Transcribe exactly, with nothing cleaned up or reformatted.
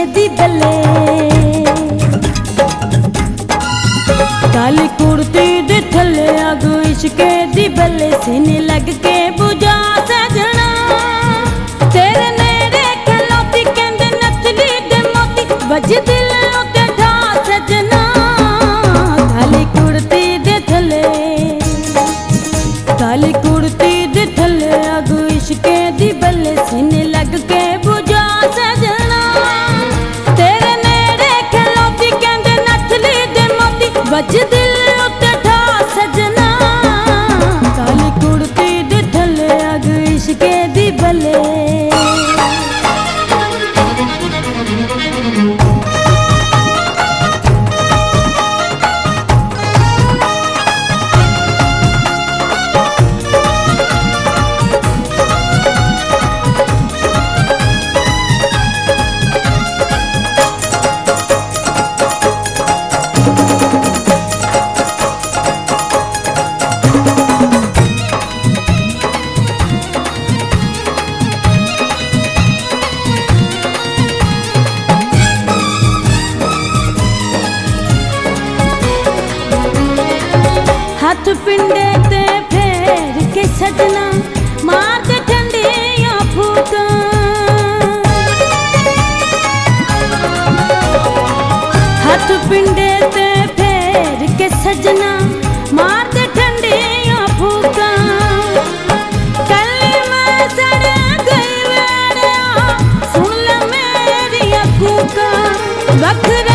दी बल्ले, काली कुर्ती दे थले अग इश्के दी बल्ले, सीने लग के बुझा सजना तेरे नेड़े खलोती कहंदे नथली दे मोती बज दिल उत्ते ठा सजना। काली कुर्ती दे थले, काली कुर्ती दे थले अग इश्के दी बल्ले, सीने लग के बुझा सजना तेरे नेड़े खलोती कहंदे नथली दे मोती बज दिल उत्ते ठा सजना। काली कुर्ती दे थले अग इश्के दी बल्ले, हाथ पिंडे ते फेर के सजना मार दे ठंडिया फूका, हाथ पिंडे ते फेर के सजना मार दे ठंडिया फूका। कल मैं सड़ गई वेड़िया सुन ले मेरी कूका, वखरे